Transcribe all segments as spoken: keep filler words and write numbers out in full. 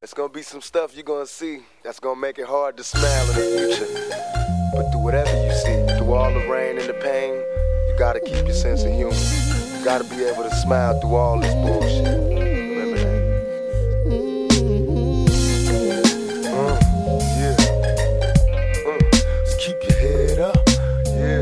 It's gonna be some stuff you're gonna see that's gonna make it hard to smile in the future. But through whatever you see, through all the rain and the pain, you gotta keep your sense of humor. You gotta be able to smile through all this bullshit. Remember that. Uh, yeah. Uh, just keep your head up. Yeah.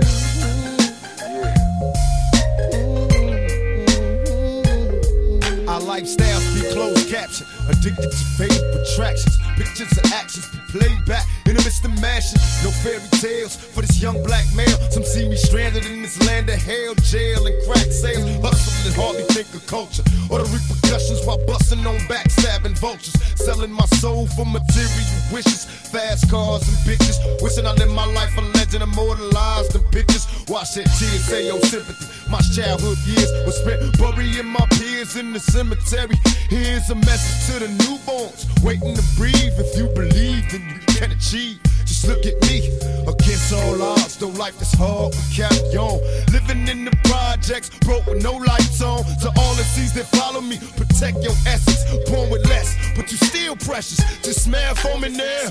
Yeah. Our lifestyles be closed caption, addicted to fame attractions. Pictures of actions be played back in the midst of mashing. No fairy tales for this young black male. Some see me stranded in this land of hell, jail and crack sales. Hustle and hardly think of culture or the repercussions while busting on backstabbing vultures. Selling my soul for material wishes, fast cars and bitches. Wishing I lived my life a legend, immortalized in pictures. Watch that tears say your sympathy. My childhood years were spent burying my peers in the cemetery. Here's a message to the newborns waiting to breathe. If you believe, then you can achieve. Just look at me, against all odds. Though life is hard, we carry on. Living in the projects, broke with no lights on. To all the seas that follow me, protect your essence. Born with less, but you still precious. Just smile for me now.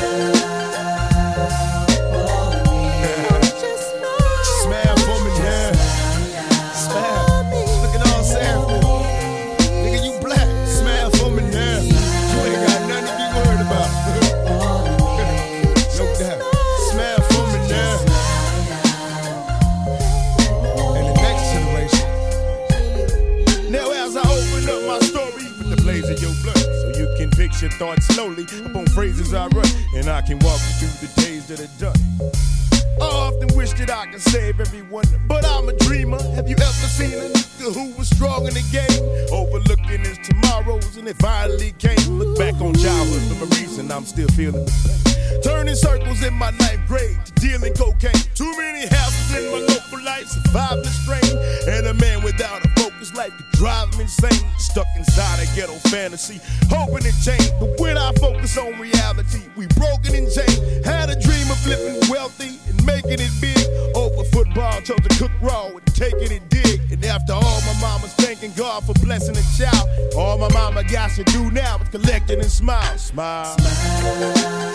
Just smile for me now. Smile. Look at all Sam. Nigga, you black. Smile for me now. You ain't got nothing to be worried about. No doubt. Smile for me now. And the next generation. Now as I open up my story with the blaze of your blood, so you can fix your thoughts slowly upon phrases I run, and I can walk you through the days that are done. I often wish that I could save everyone, but I'm a dreamer. Have you ever seen a nigga who was strong in the game, overlooking his tomorrows, and it finally came? Look back on childhood memories, and I'm still feeling the pain. Turning circles in my ninth grade to dealing cocaine. Too many houses in my local life, surviving the strain. And a man without a focus life could drive him insane. Stuck inside a ghetto fantasy, hoping it changed. But when I focus on reality, we broken and chained. Had a dream of living wealthy and making it big. Over football, chose to cook raw and taking it dig. And after all, my mama's thanking God for blessing a child. All my mama got to do now is collect it and smile. Smile. Smile.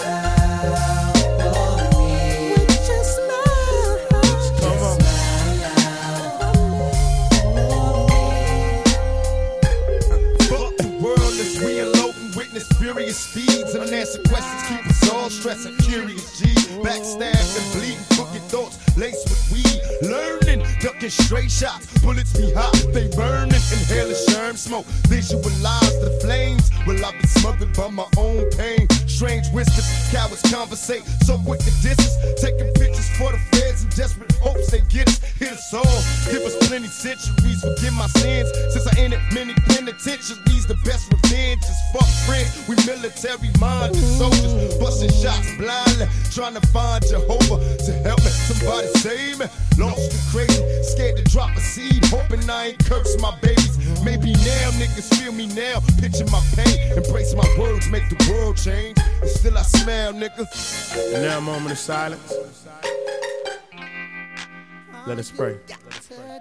Furious speeds and unanswered questions keep us all stressing. Curious G, backstabbed and bleeding, crooked thoughts laced with weed. Learning, ducking straight shots, bullets be hot, they burning. Inhaling sherm smoke, visualize the flames. Well, I've been smothered by my own pain. Strange whispers, cowards conversate, so quick to distance. Taking pictures for the feds in desperate hopes they get us. Hit us all, give us plenty centuries, forgive my sins. Since I entered many penitentiaries, the best revenge is fuck friends. We military minded soldiers, busting shots blindly, trying to find Jehovah to help me. Somebody save me. Lost and crazy, scared to drop a seed, hoping I ain't curse my babies. Maybe now niggas feel me now, picture my pain, embrace my words, make the world change. And still I smile, nigga. And now a moment of silence. Let us pray. Let us pray.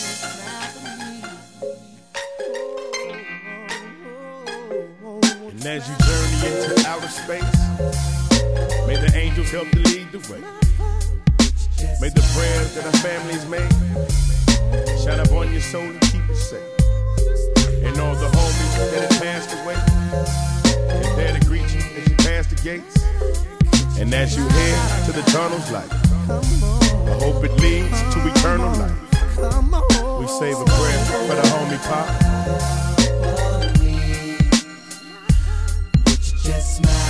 And as you journey into outer space, may the angels help to lead the way. May the prayers that our families made shine up on your soul and keep you safe. And all the homies that have passed away, they're there to greet you as you pass the gates. And as you head to the tunnel's light, I hope it leads to eternal life. We save a prayer for the homie Pop. Just smile.